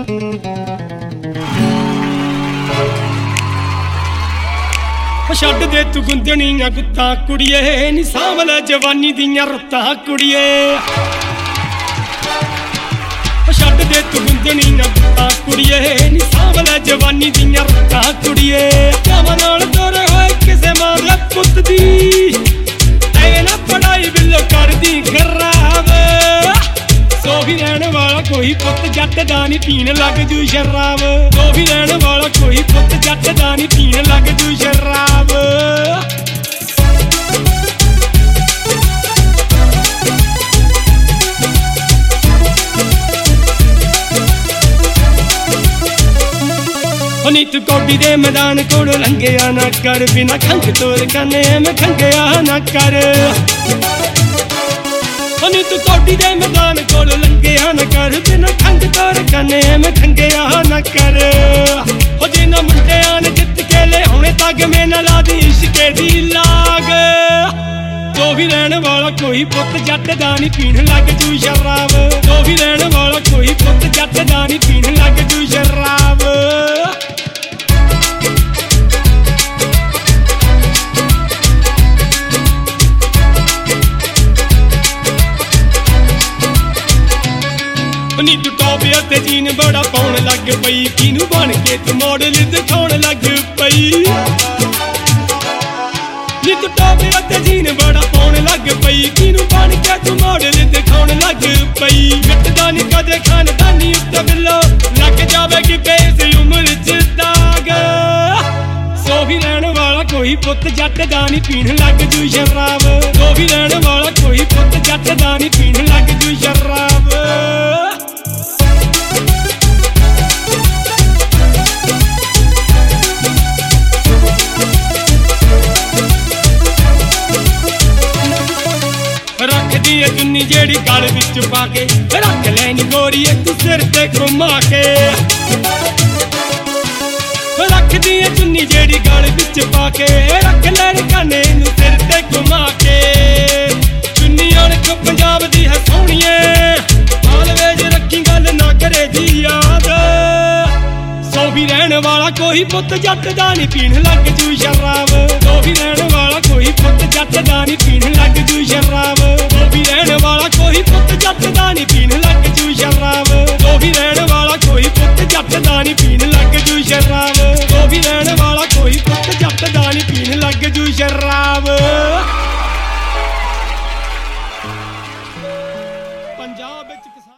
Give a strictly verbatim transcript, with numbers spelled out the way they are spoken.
छड्ड दे तू गुंदनियां गुत्तां कुड़िए नी सांभल जवानी दियां रुत्तां कुड़िए। छड्ड दे तू गुंदनियां गुत्तां कुड़िए नी सांभल जवानी दियां रुत्तां कुड़िए। प्यावां नाल तोरे होए किसे मां दे पुत्त दी ऐ ना पढ़ाई बिल्लो करदी खराब। सो भी रहने वाला कोई पुत्त जट दा नी पीन लग जू शराब। सो भी रहने वाला कोई पुत्त जट दा नी पीन लग जू शराब। नी तू कौडी दे मैदान कोल लंघिया ना कर बिना खंघ तोर कने में खंघिया ना कर। नी तू कौडी दे मैदान कोल लंघिया ना कर बिना खंघ तोर कने में खंघिया ना कर। ओ जिन्हां मुंडियां ने जित के ले आउणे तग में ना ला दी इश्के दी लाग। तो भी रहने वाला कोई पुत्त जट दा नी पीण लग जू शराब। तो भी रहने वाला कोई पुत्त जट दा नी पीण लग जू शराब। नी तू टॉप ते जीन बड़ा पाउण लग पई किनू बन के तू मॉडल दिखाउण लग पई। नी तू टॉप ते जीन बड़ा पाउण लग पई किनू बन के तू मॉडल दिखाउण लग पई। मिटदा नी कदे खानदानी उत्ते बिल्लो लग जावेगी बेस उम्र च दाग। सो भी रहने वाला कोई पुत्त जट दा नी पीण लग जू शराब। सो भी रहने वाला कोई पुत्त जट दा नी पीण लग जू शराब। रखदी है चुन्नी जेड़ी गल विच पाके रख लैनी गोरीए तू सिर ते घुमा के। रखदी है चुन्नी जेड़ी गल विच पाके रख लैनी काने नू सिर ते घुमा के। चुन्नी अणख पंजाब दी है सोहणीए आलवेज रखी गल ना करे दी याद। सो भी रहने वाला कोई पुत्त जट दा नी पीण लग जू शराब। सो भी रहने वाला कोई पुत्त जट दा नी पीण लग जू शराब। सो भी रहने वाला कोई पुत्त जट दा नी पीण लग जू शराब। सो भी रहने वाला कोई पुत्त जट दा नी पीण लग जू शराब। सो भी रहने वाला कोई पुत्त जट दा नी पीण लग जू शराब। पंजाब